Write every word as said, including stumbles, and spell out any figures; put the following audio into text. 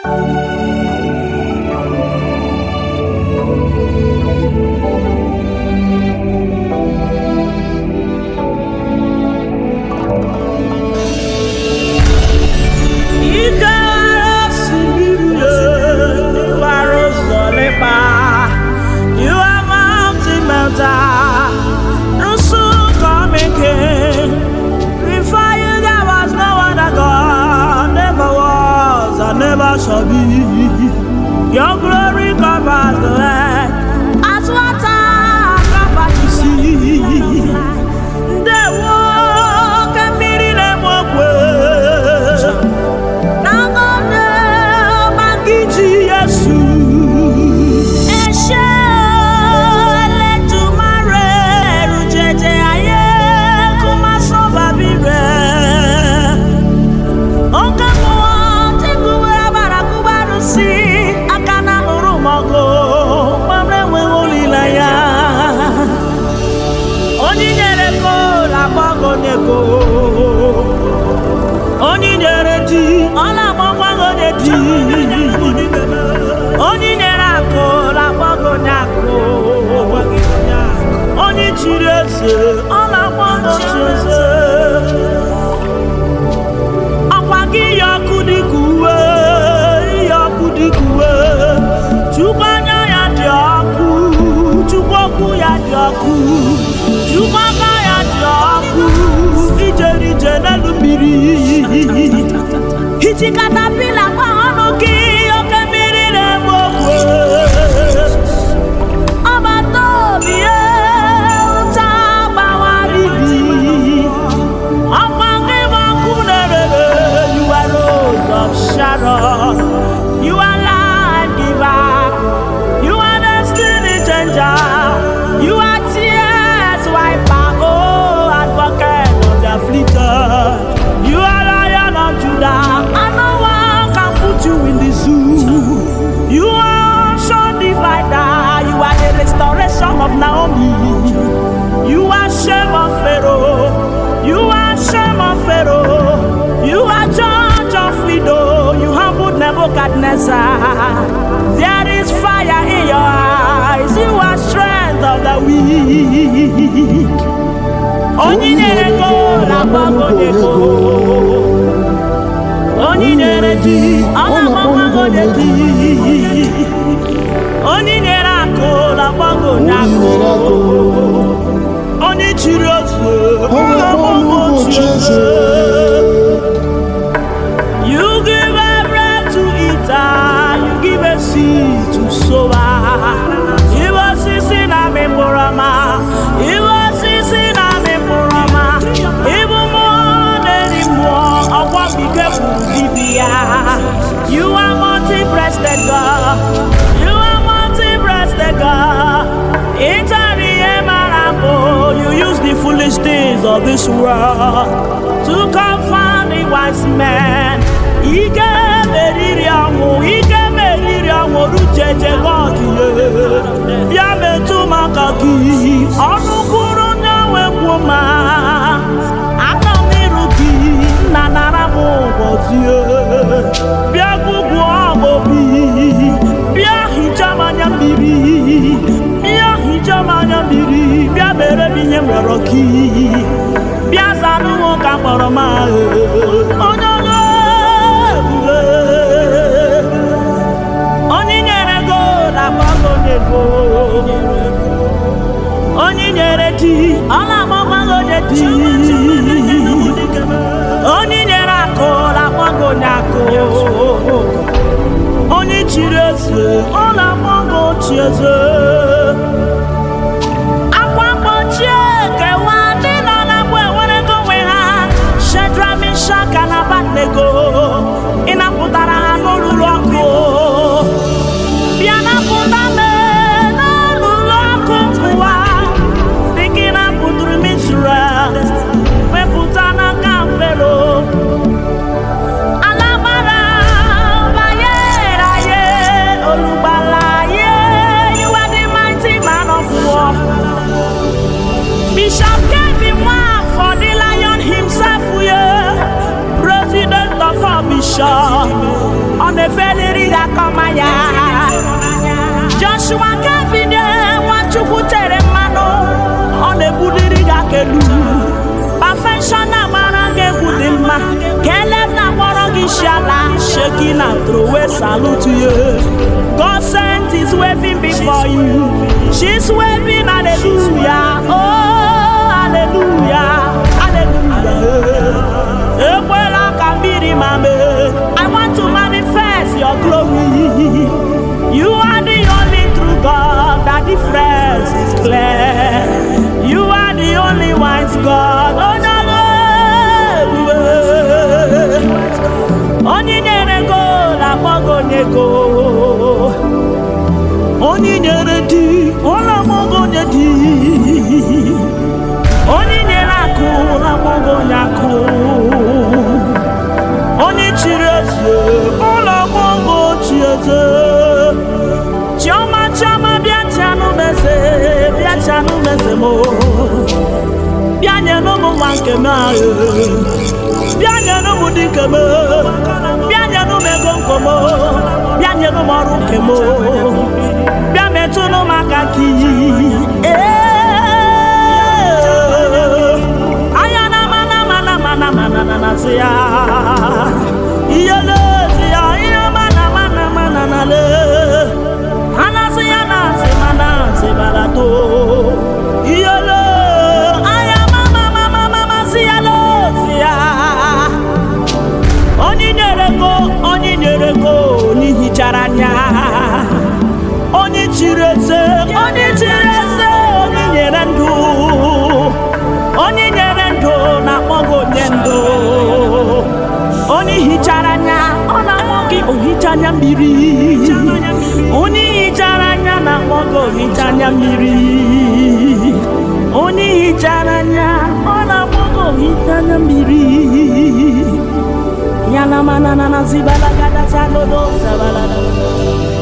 Shall be. Your glory covers the earth as water covers the sea. They walk and meet in them walk way. Now go there, Bangiji Yesu. Eshe le tumare rujeje aye kuma soba bibe. Onka Oni nyere di, ola mongwa ngode di. Oni nyera ko, la mongwa nyako. Oni chirese, ola mongwa chirese. Akwagi yakudi kuwe, yakudi kuwe. Chukanya ya diaku, chukwaku ya diaku, chukwaka ya diaku. Ijeri jenelu miri Hiti katapila kwa honoki Yoke miri nemokwe Abato biye Utaba waribi Apangi wakunerele You are Rose of Sharon You are life giver You are destiny changer You are tears wiper Oh advocate afflicted. You are Lion of Judah, and no one can put you in the zoo. You are ocean divider, you are the restoration of Naomi. You are shame of Pharaoh, you are shame of Pharaoh. You are judge of widow, you humbled Nebuchadnezzar. There is fire in your eyes, you are strength of the weak. Oni nyere ko la bago neko Oni nyere di ala bago neki Oni nyere ko la bago nako Oni chirose ala bago chirose You give a bread to eat You give a seed to sow You are sisi na memorama You are sisi na You are multi-breasted God. You are multi-breasted God. You use the foolish things of this world to confound the wise man. Ike meririamu, ike meririamu, rujeje gogi. Biame tu makaki, onukuru nyawe kuma. Nanaramu bozie bia gugu obobi bia hijamanya mbiri bia hijamanya mbiri bia bere binye mroki bia zanu ka boroma onyono oni nyere go la bago nego oni nyere ti ala bago ti Oni nyera ko la mongo nyako Oni chirese ola mongo chieze Akwa mbochie ke wani nana mwe wene kowe ha Shedra mishaka na batnego Ina putara hanululu ako Biana putame na lulu ako mwa Dikina putru misra We putana kamfelo Alabara Baye Raye Olubala Ye You are the mighty man of war Bishop gave him one for the lion himself yeah. President of our bishop on the ferry that come Joshua Kevin want to put a mano on the budiri that can do perfection amarage budima Caleb na morogi shala shaking and throw a salute to you. God sent is waving before you. She's waving, hallelujah. Oh, hallelujah. Hallelujah. I want to manifest your glory. You are the only true God. That difference is clear. You are the only wise God. Oh, no, no. Only go, la mogo nego. Only di, ola mogo di. Only neraku, la mogo nyaku. Only chireze, ola mogo chireze. Chama chama biachanu mese, biachanu mese mo. Bianya no mo wanke ma, bianya no mo dike mo, bianya no me gonko mo, bianya no mo ruke mo, bianya tu no makaki. Ayana mana mana mana mana mana siya, iyale siya, iya mana mana mana nale, ana siya na si mana si balato, iyale. Onye nyerego n'ihi charanya onye chireze onye chireze onye nyere ndụ onye nyere ndụ na kpọgo nye ndụ onye hicharanya ọ na-akpọ gị ohichanya mmiri onye hicharanya na kpọgo ohichanya mmiri onye hicharanya ọ na-akpọgo ohichanya mmiri Yana mana na zibala gada sa dodo sabala.